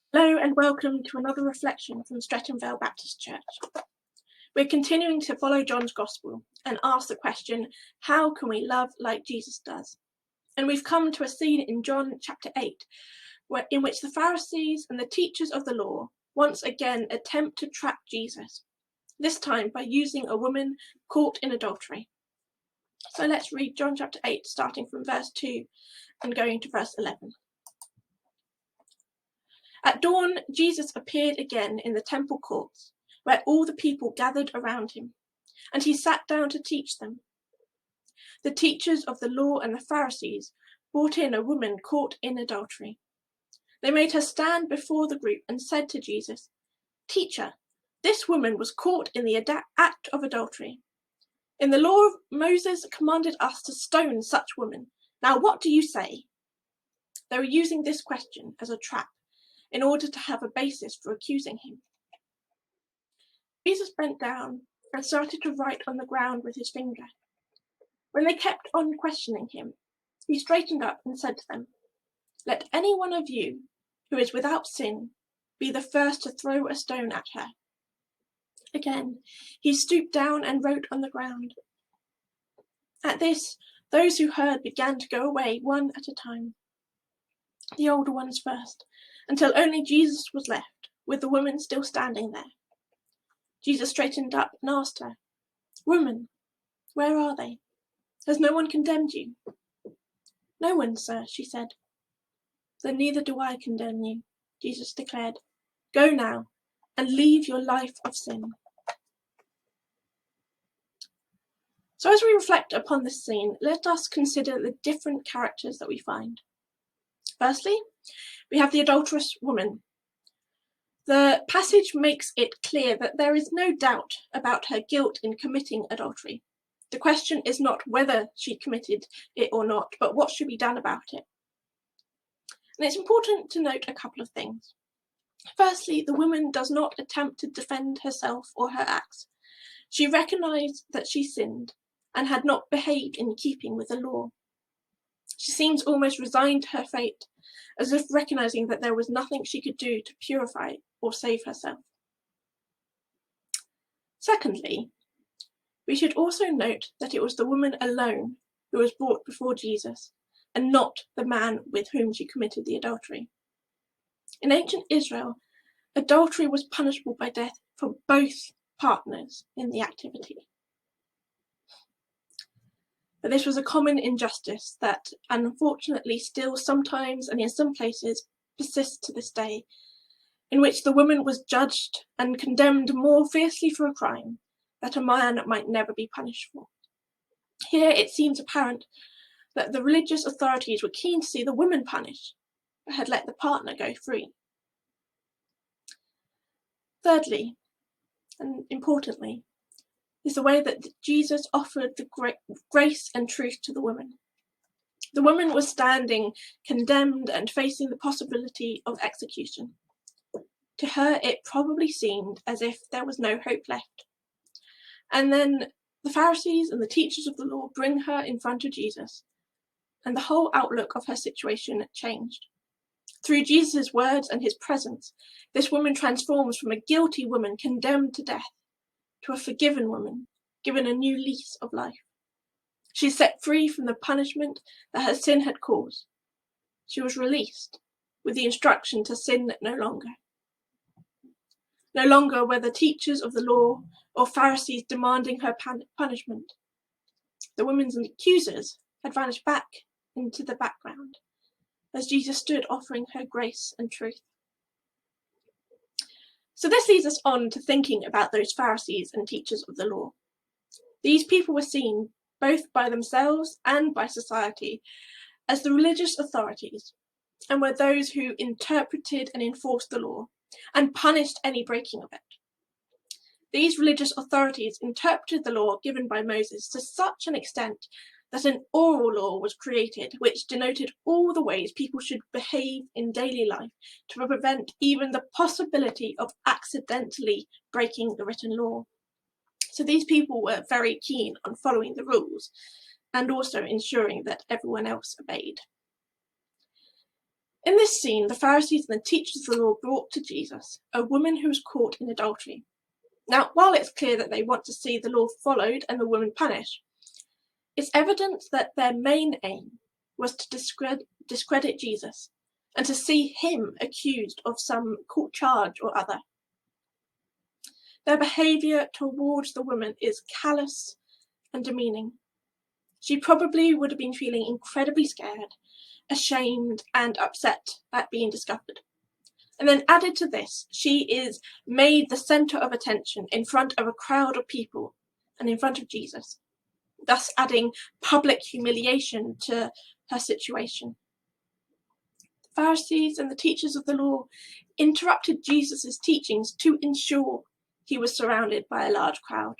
Hello and welcome to another reflection from Streatham Vale Baptist Church. We're continuing to follow John's Gospel and ask the question, how can we love like Jesus does? And we've come to a scene in John chapter 8, in which the Pharisees and the teachers of the law once again attempt to trap Jesus, this time by using a woman caught in adultery. So let's read John chapter 8, starting from verse 2 and going to verse 11. At dawn, Jesus appeared again in the temple courts, where all the people gathered around him, and he sat down to teach them. The teachers of the law and the Pharisees brought in a woman caught in adultery. They made her stand before the group and said to Jesus, "Teacher, this woman was caught in the act of adultery. In the law, Moses commanded us to stone such women. Now what do you say?" They were using this question as a trap, in order to have a basis for accusing him. Jesus bent down and started to write on the ground with his finger. When they kept on questioning him, he straightened up and said to them, "Let any one of you who is without sin be the first to throw a stone at her." Again, he stooped down and wrote on the ground. At this, those who heard began to go away one at a time, the older ones first, until only Jesus was left, with the woman still standing there. Jesus straightened up and asked her, "Woman, where are they? Has no one condemned you?" "No one, sir," she said. "Then neither do I condemn you," Jesus declared. "Go now and leave your life of sin." So as we reflect upon this scene, let us consider the different characters that we find. Firstly, we have the adulterous woman. The passage makes it clear that there is no doubt about her guilt in committing adultery. The question is not whether she committed it or not, but what should be done about it. And it's important to note a couple of things. Firstly, the woman does not attempt to defend herself or her acts. She recognized that she sinned and had not behaved in keeping with the law. She seems almost resigned to her fate, as if recognizing that there was nothing she could do to purify or save herself. Secondly, we should also note that it was the woman alone who was brought before Jesus, and not the man with whom she committed the adultery. In ancient Israel, adultery was punishable by death for both partners in the activity. But this was a common injustice that, unfortunately, still sometimes and in some places persists to this day, in which the woman was judged and condemned more fiercely for a crime that a man might never be punished for. Here it seems apparent that the religious authorities were keen to see the woman punished, but had let the partner go free. Thirdly, and importantly, is the way that Jesus offered the grace and truth to the woman. The woman was standing condemned and facing the possibility of execution. To her, it probably seemed as if there was no hope left. And then the Pharisees and the teachers of the law bring her in front of Jesus, and the whole outlook of her situation changed. Through Jesus' words and his presence, this woman transforms from a guilty woman condemned to death to a forgiven woman given a new lease of life. She is set free from the punishment that her sin had caused. She was released with the instruction to sin no longer. No longer were the teachers of the law or Pharisees demanding her punishment. The woman's accusers had vanished back into the background as Jesus stood offering her grace and truth. So this leads us on to thinking about those Pharisees and teachers of the law. These people were seen, both by themselves and by society, as the religious authorities, and were those who interpreted and enforced the law, and punished any breaking of it. These religious authorities interpreted the law given by Moses to such an extent that an oral law was created, which denoted all the ways people should behave in daily life to prevent even the possibility of accidentally breaking the written law. So these people were very keen on following the rules and also ensuring that everyone else obeyed. In this scene, the Pharisees and the teachers of the law brought to Jesus a woman who was caught in adultery. Now, while it's clear that they want to see the law followed and the woman punished, it's evident that their main aim was to discredit Jesus and to see him accused of some court charge or other. Their behaviour towards the woman is callous and demeaning. She probably would have been feeling incredibly scared, ashamed, and upset at being discovered. And then added to this, she is made the centre of attention in front of a crowd of people and in front of Jesus, thus adding public humiliation to her situation. The Pharisees and the teachers of the law interrupted Jesus' teachings to ensure he was surrounded by a large crowd.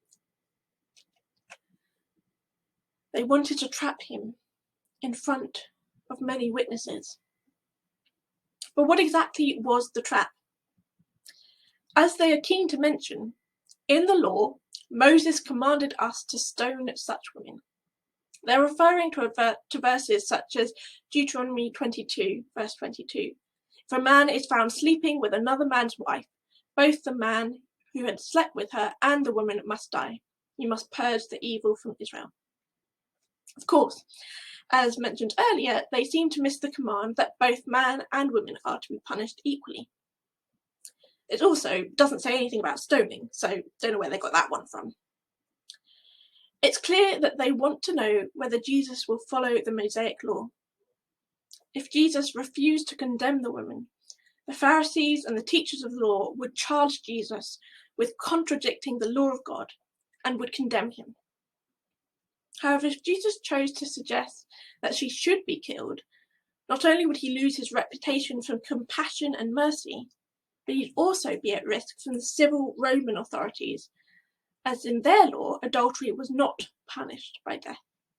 They wanted to trap him in front of many witnesses. But what exactly was the trap? As they are keen to mention, in the law, Moses commanded us to stone such women. They're referring to verses such as Deuteronomy 22, verse 22. If a man is found sleeping with another man's wife, both the man who had slept with her and the woman must die. You must purge the evil from Israel. Of course, as mentioned earlier, they seem to miss the command that both man and woman are to be punished equally. It also doesn't say anything about stoning, so don't know where they got that one from. It's clear that they want to know whether Jesus will follow the Mosaic law. If Jesus refused to condemn the woman, the Pharisees and the teachers of the law would charge Jesus with contradicting the law of God and would condemn him. However, if Jesus chose to suggest that she should be killed, not only would he lose his reputation for compassion and mercy, but he'd also be at risk from the civil Roman authorities, as in their law, adultery was not punished by death.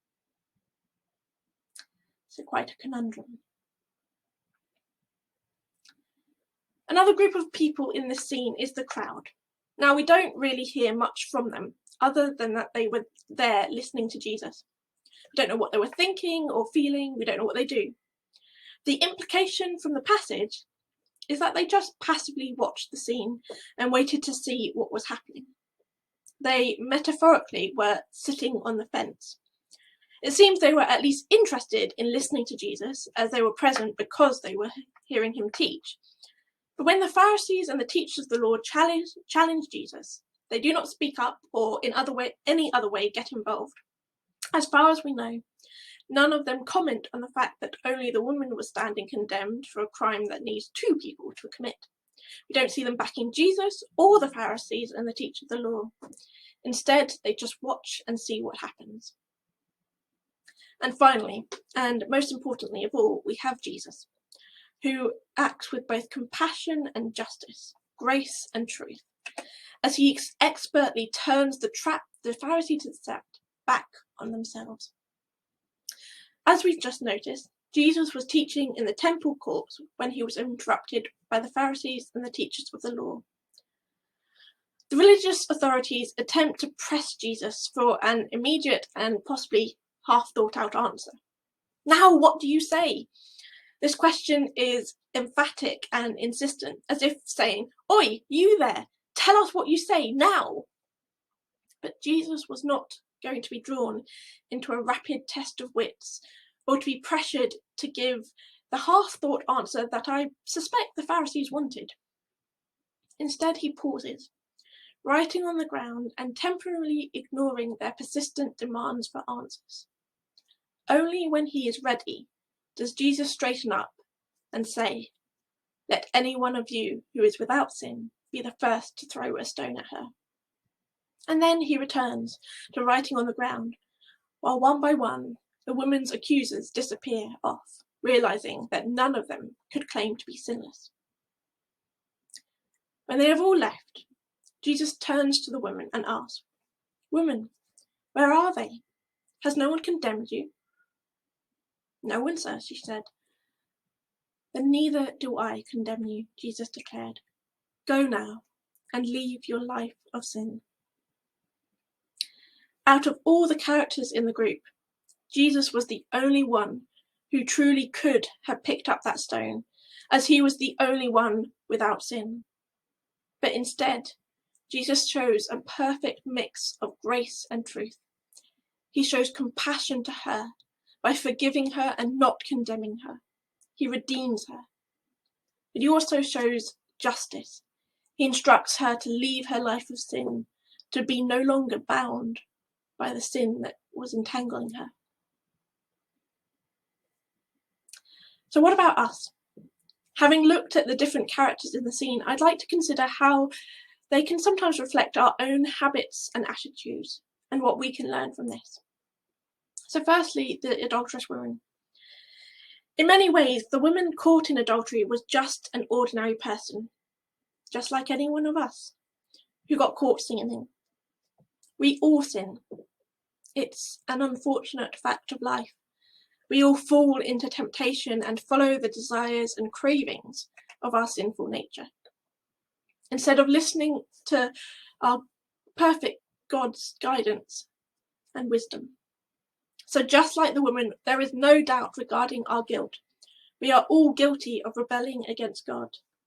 So quite a conundrum. Another group of people in this scene is the crowd. Now, we don't really hear much from them, other than that they were there listening to Jesus. We don't know what they were thinking or feeling, we don't know what they do. The implication from the passage is that they just passively watched the scene and waited to see what was happening. They metaphorically were sitting on the fence. It seems they were at least interested in listening to Jesus, as they were present because they were hearing him teach. But when the Pharisees and the teachers of the law challenge Jesus, they do not speak up or in any other way get involved. As far as we know, none of them comment on the fact that only the woman was standing condemned for a crime that needs two people to commit. We don't see them backing Jesus or the Pharisees and the teachers of the law. Instead, they just watch and see what happens. And finally, and most importantly of all, we have Jesus, who acts with both compassion and justice, grace and truth, as he expertly turns the trap the Pharisees had set back on themselves. As we've just noticed, Jesus was teaching in the temple courts when he was interrupted by the Pharisees and the teachers of the law. The religious authorities attempt to press Jesus for an immediate and possibly half-thought-out answer. Now, what do you say? This question is emphatic and insistent, as if saying, "Oi, you there, tell us what you say now." But Jesus was not going to be drawn into a rapid test of wits, or to be pressured to give the half-thought answer that I suspect the Pharisees wanted. Instead, he pauses, writing on the ground and temporarily ignoring their persistent demands for answers. Only when he is ready does Jesus straighten up and say, "Let any one of you who is without sin be the first to throw a stone at her." And then he returns to writing on the ground, while one by one the woman's accusers disappear off, realizing that none of them could claim to be sinless. When they have all left, Jesus turns to the woman and asks, "Woman, where are they? Has no one condemned you?" "No one, sir," she said. "Then neither do I condemn you," Jesus declared. "Go now and leave your life of sin." Out of all the characters in the group, Jesus was the only one who truly could have picked up that stone, as he was the only one without sin. But instead, Jesus shows a perfect mix of grace and truth. He shows compassion to her by forgiving her and not condemning her. He redeems her. But he also shows justice. He instructs her to leave her life of sin, to be no longer bound by the sin that was entangling her. So what about us? Having looked at the different characters in the scene, I'd like to consider how they can sometimes reflect our own habits and attitudes, and what we can learn from this. So firstly, the adulterous woman. In many ways, the woman caught in adultery was just an ordinary person, just like any one of us, who got caught sinning. We all sin. It's an unfortunate fact of life. We all fall into temptation and follow the desires and cravings of our sinful nature, instead of listening to our perfect God's guidance and wisdom. So just like the woman, there is no doubt regarding our guilt. We are all guilty of rebelling against God.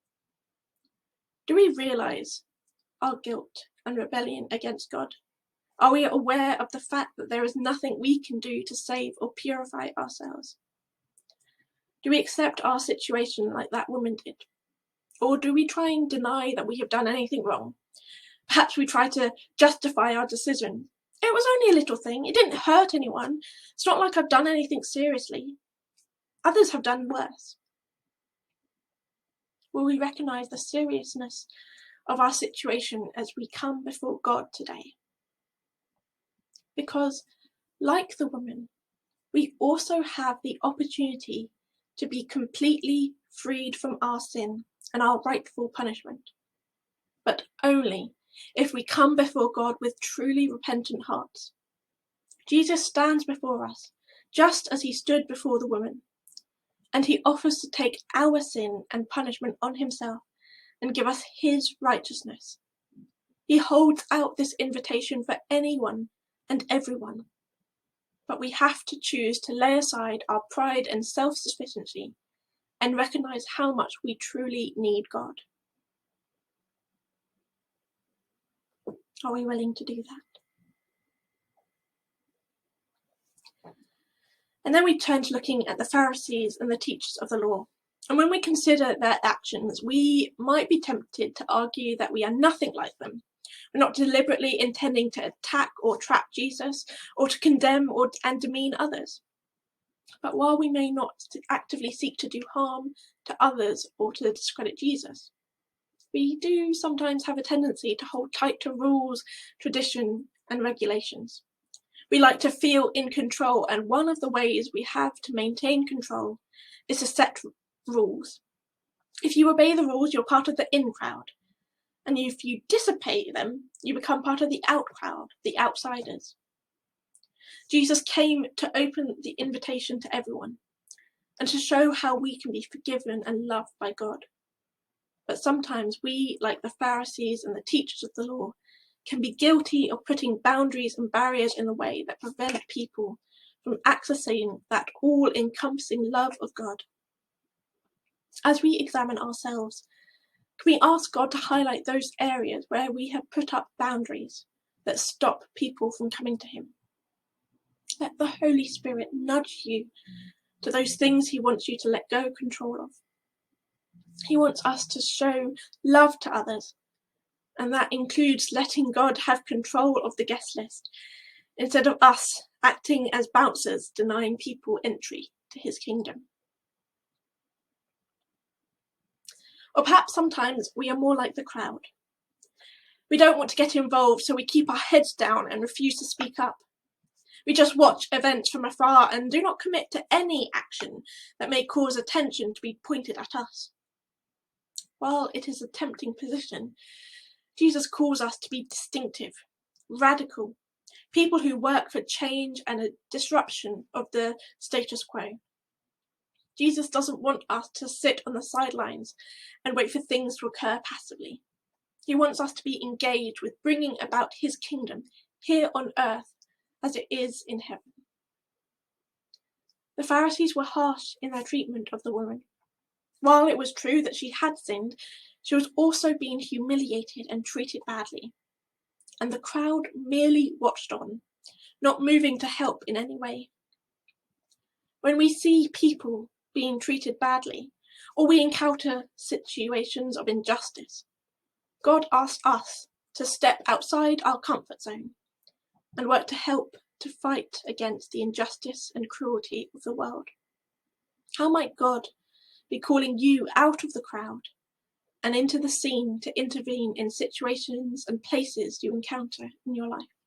Do we realize our guilt and rebellion against God? Are we aware of the fact that there is nothing we can do to save or purify ourselves? Do we accept our situation like that woman did? Or do we try and deny that we have done anything wrong? Perhaps we try to justify our decision. It was only a little thing. It didn't hurt anyone. It's not like I've done anything seriously. Others have done worse. Will we recognize the seriousness of our situation as we come before God today? Because, like the woman, we also have the opportunity to be completely freed from our sin and our rightful punishment, but only if we come before God with truly repentant hearts. Jesus stands before us, just as he stood before the woman, and he offers to take our sin and punishment on himself and give us his righteousness. He holds out this invitation for anyone and everyone, but we have to choose to lay aside our pride and self-sufficiency and recognize how much we truly need God. Are we willing to do that? And then we turn to looking at the Pharisees and the teachers of the law. And when we consider their actions, we might be tempted to argue that we are nothing like them. We're not deliberately intending to attack or trap Jesus, or to condemn and demean others. But while we may not actively seek to do harm to others or to discredit Jesus, we do sometimes have a tendency to hold tight to rules, tradition, and regulations. We like to feel in control, and one of the ways we have to maintain control is to set rules. If you obey the rules, you're part of the in crowd, and if you dissipate them, you become part of the out crowd, the outsiders. Jesus came to open the invitation to everyone and to show how we can be forgiven and loved by God. But sometimes we, like the Pharisees and the teachers of the law, can be guilty of putting boundaries and barriers in the way that prevent people from accessing that all-encompassing love of God. As we examine ourselves, can we ask God to highlight those areas where we have put up boundaries that stop people from coming to him? Let the Holy Spirit nudge you to those things he wants you to let go control of. He wants us to show love to others, and that includes letting God have control of the guest list, instead of us acting as bouncers denying people entry to his kingdom. Or perhaps sometimes we are more like the crowd. We don't want to get involved, so we keep our heads down and refuse to speak up. We just watch events from afar and do not commit to any action that may cause attention to be pointed at us. While it is a tempting position, Jesus calls us to be distinctive, radical, people who work for change and a disruption of the status quo. Jesus doesn't want us to sit on the sidelines and wait for things to occur passively. He wants us to be engaged with bringing about his kingdom here on earth as it is in heaven. The Pharisees were harsh in their treatment of the woman. While it was true that she had sinned, she was also being humiliated and treated badly. And the crowd merely watched on, not moving to help in any way. When we see people being treated badly, or we encounter situations of injustice, God asks us to step outside our comfort zone and work to help to fight against the injustice and cruelty of the world. How might God be calling you out of the crowd and into the scene to intervene in situations and places you encounter in your life?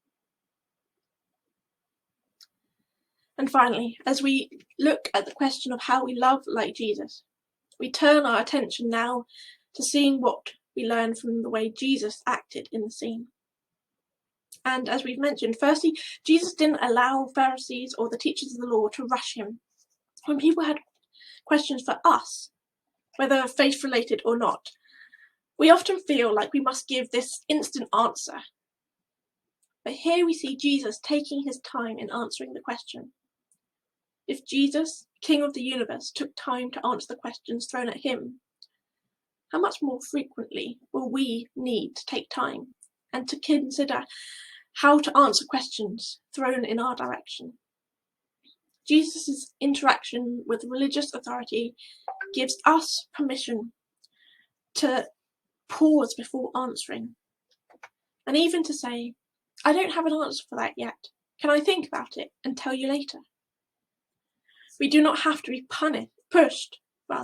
And finally, as we look at the question of how we love like Jesus, we turn our attention now to seeing what we learn from the way Jesus acted in the scene. And as we've mentioned, firstly, Jesus didn't allow Pharisees or the teachers of the law to rush him. When people had questions for us, whether faith-related or not, we often feel like we must give this instant answer. But here we see Jesus taking his time in answering the question. If Jesus, King of the universe, took time to answer the questions thrown at him, how much more frequently will we need to take time and to consider how to answer questions thrown in our direction? Jesus' interaction with religious authority gives us permission to pause before answering, and even to say, I don't have an answer for that yet. Can I think about it and tell you later? We do not have to be pushed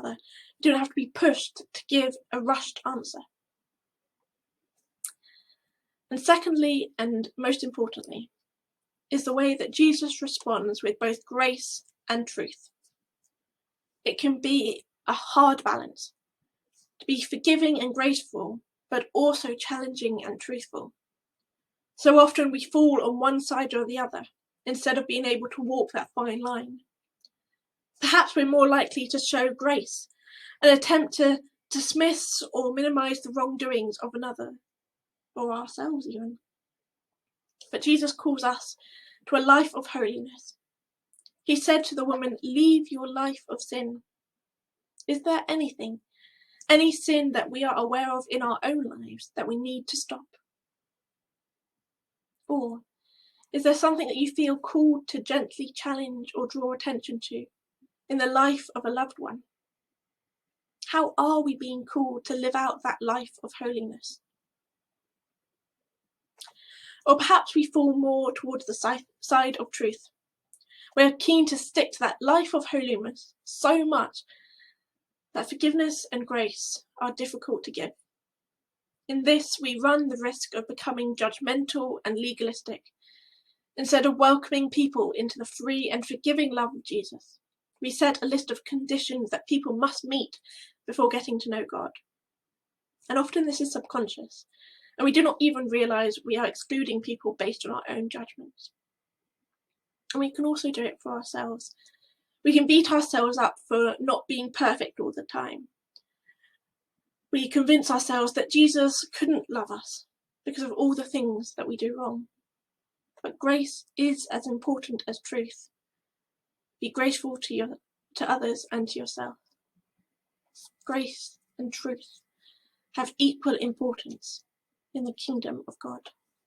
to give a rushed answer. And secondly, and most importantly, is the way that Jesus responds with both grace and truth. It can be a hard balance to be forgiving and graceful, but also challenging and truthful. So often we fall on one side or the other, instead of being able to walk that fine line. Perhaps we're more likely to show grace and attempt to dismiss or minimize the wrongdoings of another, or ourselves even. But Jesus calls us to a life of holiness. He said to the woman, leave your life of sin. Is there anything, any sin that we are aware of in our own lives that we need to stop? Or is there something that you feel called to gently challenge or draw attention to in the life of a loved one? How are we being called to live out that life of holiness? Or perhaps we fall more towards the side of truth. We're keen to stick to that life of holiness so much that forgiveness and grace are difficult to give. In this, we run the risk of becoming judgmental and legalistic, instead of welcoming people into the free and forgiving love of Jesus. We set a list of conditions that people must meet before getting to know God. And often this is subconscious, and we do not even realise we are excluding people based on our own judgments. And we can also do it for ourselves. We can beat ourselves up for not being perfect all the time. We convince ourselves that Jesus couldn't love us because of all the things that we do wrong. But grace is as important as truth. Be graceful to others and to yourself. Grace and truth have equal importance in the kingdom of God.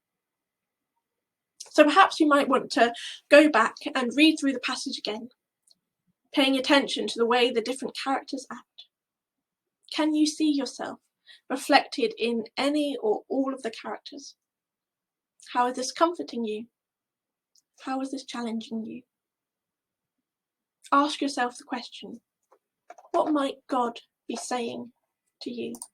So perhaps you might want to go back and read through the passage again, paying attention to the way the different characters act. Can you see yourself reflected in any or all of the characters? How is this comforting you? How is this challenging you? Ask yourself the question, what might God be saying to you?